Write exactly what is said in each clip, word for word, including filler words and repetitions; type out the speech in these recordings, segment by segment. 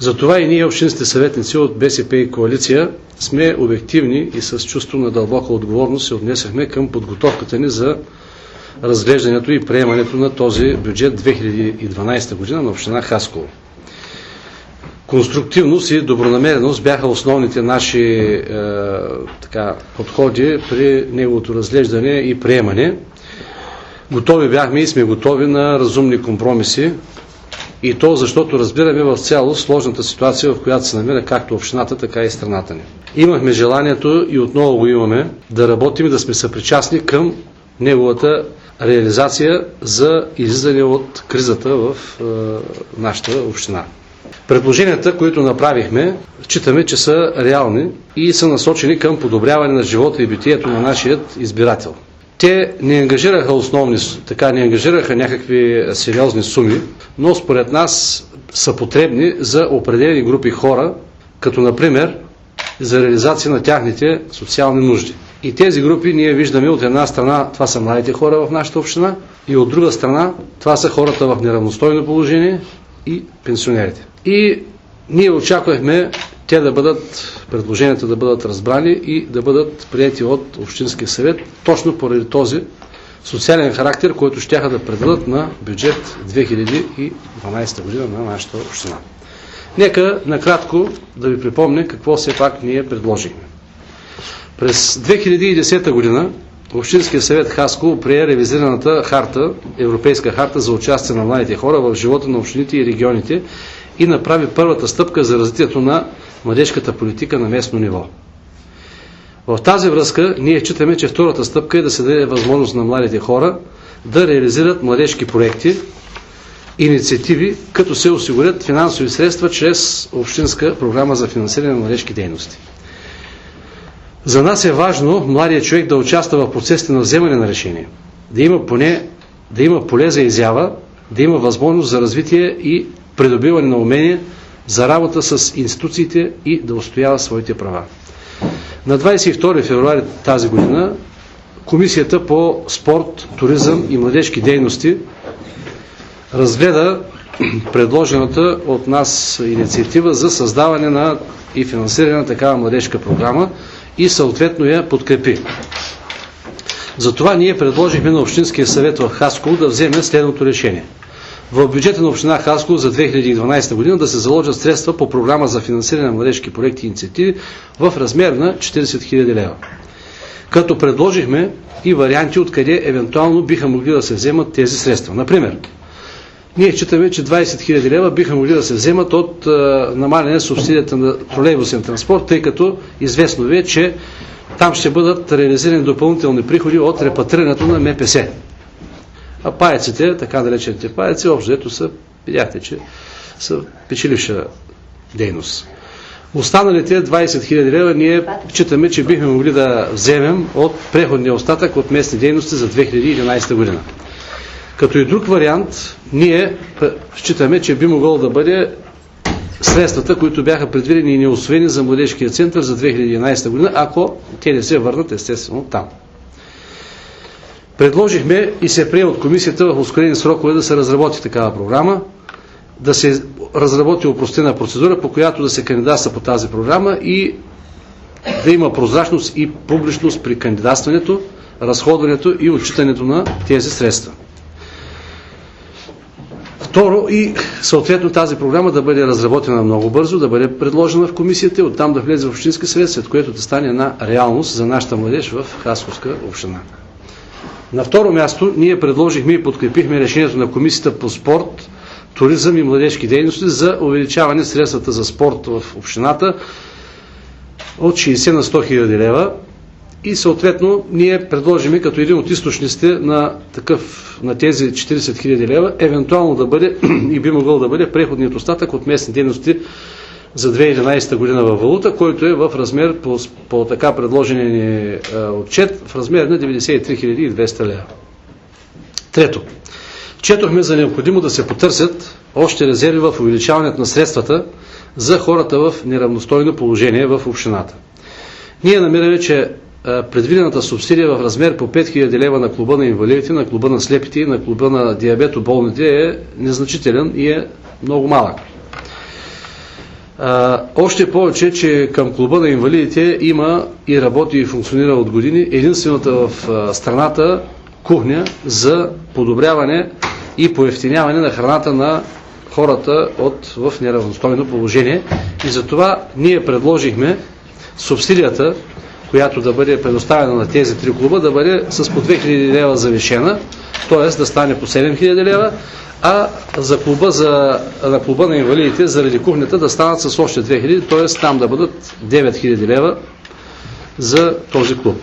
Затова и ние, общинските съветници от БСП и коалиция, сме обективни и с чувство на дълбока отговорност се отнесахме към подготовката ни за разглеждането и приемането на този бюджет две хиляди и дванадесета година на община Хасково. Конструктивност и добронамереност бяха основните наши е, така, подходи при неговото разглеждане и приемане. Готови бяхме и сме готови на разумни компромиси, и то защото разбираме в цялост сложната ситуация, в която се намира както общината, така и страната ни. Имахме желанието и отново го имаме да работим и да сме съпричастни към неговата реализация за излизане от кризата в е, нашата община. Предложенията, които направихме, считаме, че са реални и са насочени към подобряване на живота и битието на нашият избирател. Те не ангажираха основни, така не ангажираха някакви сериозни суми, но според нас са потребни за определени групи хора, като например за реализация на тяхните социални нужди. И тези групи ние виждаме от една страна, това са младите хора в нашата община, и от друга страна, това са хората в неравностойно положение и пенсионерите. И ние очаквахме те да бъдат, предложенията да бъдат разбрани и да бъдат приети от Общинския съвет, точно поради този социален характер, който щяха да предадат на бюджет две хиляди и дванадесета година на нашата община. Нека накратко да ви припомня какво все пак ние предложихме. През две хиляди и десета година Общинския съвет Хасково прие ревизираната харта, Европейска харта за участие на младите хора в живота на общините и регионите и направи първата стъпка за развитието на младежката политика на местно ниво. В тази връзка ние считаме, че втората стъпка е да се даде възможност на младите хора да реализират младежки проекти, инициативи, като се осигурят финансови средства чрез общинска програма за финансиране на младежки дейности. За нас е важно младият човек да участва в процесите на вземане на решение, да има поне, да има поле за изява, да има възможност за развитие и придобиване на умения за работа с институциите и да устоява своите права. На двадесет и втори февруари тази година Комисията по спорт, туризъм и младежки дейности разгледа предложената от нас инициатива за създаване на и финансиране на такава младежка програма и съответно я подкрепи. Затова ние предложихме на Общинския съвет в Хасково да вземе следното решение. В бюджета на община Хасково за две хиляди и дванадесета година да се заложат средства по програма за финансиране на младежки проекти и инициативи в размер на четиридесет хиляди лева. Като предложихме и варианти откъде евентуално биха могли да се вземат тези средства. Например, ние считаме, че двадесет хиляди лева биха могли да се вземат от а, намаляне субсидията на тролейбусен транспорт, тъй като известно ви е, че там ще бъдат реализирани допълнителни приходи от репатрирането на М П С. А паяците, така наречените паяци, общо ето са, видяхте, че са печеливша дейност. Останалите двадесет хиляди лева ние считаме, че бихме могли да вземем от преходния остатък от местни дейности за две хиляди и единадесета година. Като и друг вариант, ние считаме, че би могло да бъде средствата, които бяха предвидени и неусвоени за младежкия център за две хиляди и единадесета година, ако те не се върнат естествено там. Предложихме и се прие от комисията в ускорени срокове да се разработи такава програма, да се разработи опростена процедура, по която да се кандидатства по тази програма и да има прозрачност и публичност при кандидатстването, разходването и отчитането на тези средства. Второ, и съответно тази програма да бъде разработена много бързо, да бъде предложена в комисията и оттам да влезе в Общински съвет, след което да стане една реалност за нашата младеж в Хасковска община. На второ място, ние предложихме и подкрепихме решението на Комисията по спорт, туризъм и младежки дейности за увеличаване средствата за спорт в общината от шейсет на сто хиляди лева и съответно ние предложиме като един от източниците на, такъв, на тези четиридесет хиляди лева, евентуално да бъде и би могъл да бъде преходният остатък от местни дейности за две хиляди и единадесета година във валута, който е в размер по, по така предложения ни отчет в размер на деветдесет и три хиляди и двеста лева. Трето, четохме за необходимо да се потърсят още резерви в увеличаването на средствата за хората в неравностойно положение в общината. Ние намираме, че предвидената субсидия в размер по пет хиляди лева на клуба на инвалидите, на клуба на слепите и на клуба на диабетоболните е незначителен и е много малък. А, още повече, че към клуба на инвалидите има и работи и функционира от години единствената в а, страната кухня за подобряване и поевтиняване на храната на хората от, в неравностойно положение. И затова ние предложихме субсидията, която да бъде предоставена на тези три клуба, да бъде с по две хиляди лева завишена, т.е. да стане по седем хиляди лева, а за клуба, за, на клуба на инвалидите заради кухнята да станат с още две хиляди, т.е. там да бъдат девет хиляди лева за този клуб.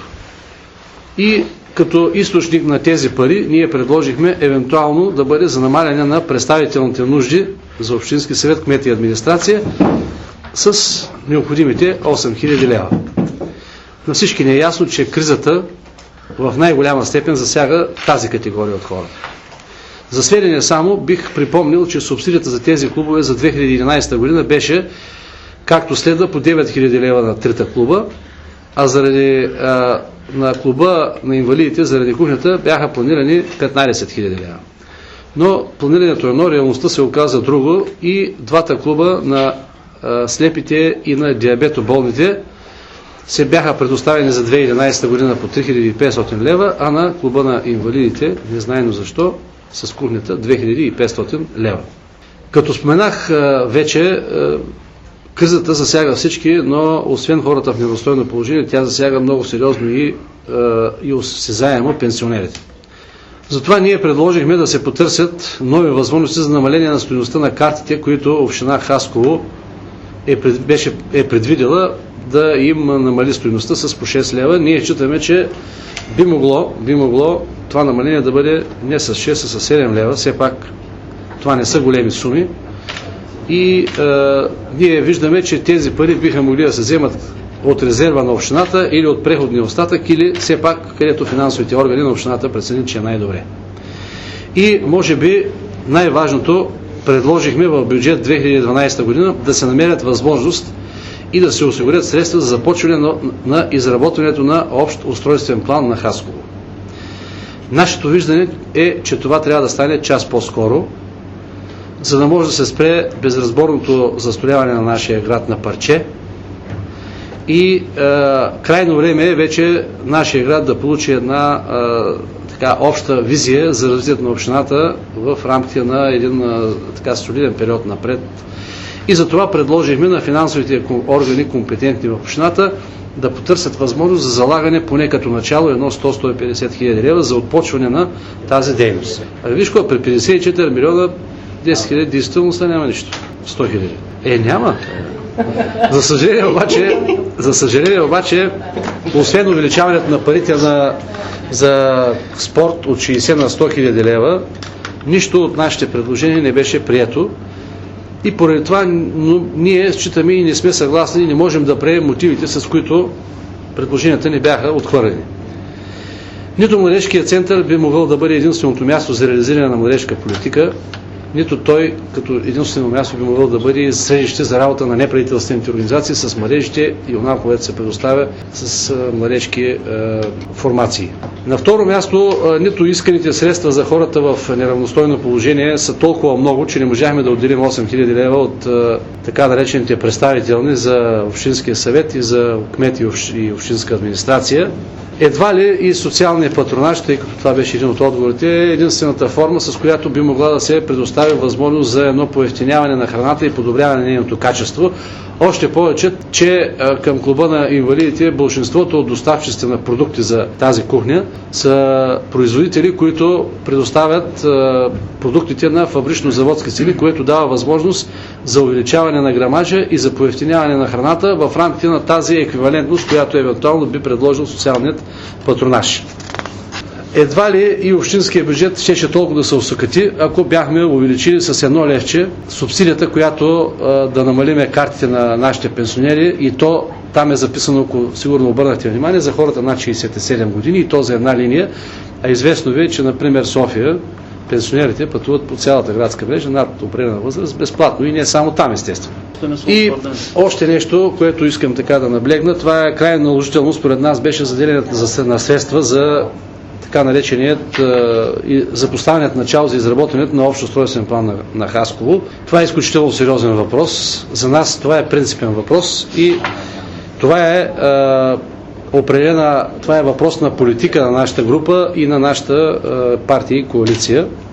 И като източник на тези пари ние предложихме евентуално да бъде за намаляне на представителните нужди за общински съвет, кмет и администрация с необходимите осем хиляди лева. На всички не е ясно, че кризата в най-голяма степен засяга тази категория от хората. За сведение само бих припомнил, че субсидията за тези клубове за две хиляди и единадесета година беше както следва по девет хиляди лева на трите клуба, а заради а, на клуба на инвалидите заради кухнята бяха планирани петнадесет хиляди лева. Но планирането е едно, реалността се оказа друго и двата клуба на а, слепите и на диабетоболните се бяха предоставени за две хиляди и единадесета година по три хиляди и петстотин лева, а на клуба на инвалидите, незнайно защо, с кухнята две хиляди и петстотин лева. Като споменах а, вече, а, кризата засяга всички, но освен хората в неравностойно положение, тя засяга много сериозно и, и осезаемо пенсионерите. Затова ние предложихме да се потърсят нови възможности за намаление на стойността на картите, които община Хасково е, пред, беше, е предвидела да им намали стойността с по шест лева. Ние считаме, че би могло, би могло това намаление да бъде не с шест, а с седем лева. Все пак това не са големи суми. И е, ние виждаме, че тези пари биха могли да се вземат от резерва на общината или от преходния остатък, или все пак където финансовите органи на общината преценят, че е най-добре. И може би най-важното, предложихме в бюджет две хиляди и дванадесета година да се намерят възможност и да се осигурят средства за започване на, на изработването на общ устройствен план на Хасково. Нашето виждане е, че това трябва да стане час по-скоро, за да може да се спре безразборното застрояване на нашия град на парче и е, крайно време е вече нашия град да получи една е, така, обща визия за развитието на общината в рамките на един е, така солиден период напред. И за това предложихме на финансовите органи, компетентни в общината, да потърсят възможност за залагане поне като начало едно сто до сто и петдесет хиляди лева за отпочване на тази дейност. А виж какво, при петдесет и четири милиона десет хиляди действително няма нищо. сто хиляди. Е, няма. За съжаление обаче, за съжаление обаче, освен увеличаването на парите на, за спорт от шейсет на сто хиляди лева, нищо от нашите предложения не беше прието. И поради това но, ние считаме и не сме съгласни и не можем да приемем мотивите, с които предложенията ни бяха отхвърлени. Нито младежкият център би могъл да бъде единственото място за реализиране на младежка политика, нито той като единствено място би могъл да бъде средище за работа на неправителствените организации с младежите и онако, което се предоставя с младежки е, формации. На второ място, е, нито исканите средства за хората в неравностойно положение са толкова много, че не можахме да отделим осем хиляди лева от е, така наречените представителни за Общинския съвет и за кмет и, общ, и общинска администрация. Едва ли и социалния патронаж, тъй като това беше един от отговорите, е единствената форма, с която би могла да се предостави възможност за едно поевтиняване на храната и подобряване на нейното качество. Още повече, че към клуба на инвалидите большинството от доставчиците на продукти за тази кухня са производители, които предоставят продуктите на фабрично-заводски цени, което дава възможност за увеличаване на грамажа и за поевтиняване на храната в рамките на тази еквивалентност, която евентуално би предложил социалният патронаж. Едва ли и общинския бюджет щеше толкова да се усъкати, ако бяхме увеличили с едно левче субсидията, която а, да намалиме картите на нашите пенсионери, и то там е записано, ако сигурно обърнахте внимание, за хората над шейсет и седем години, и то за една линия. А известно ви е, че например София пенсионерите пътуват по цялата градска мрежа над определена възраст безплатно и не само там, естествено. И още нещо, което искам така да наблегна, това е крайно наложително според нас беше заделянето на средства за така нареченият и за поставянето начало за изработването на общ устройствен план на, на Хасково. Това е изключително сериозен въпрос. За нас това е принципен въпрос и това е, е определена, това е въпрос на политика на нашата група и на нашата е, партия и коалиция.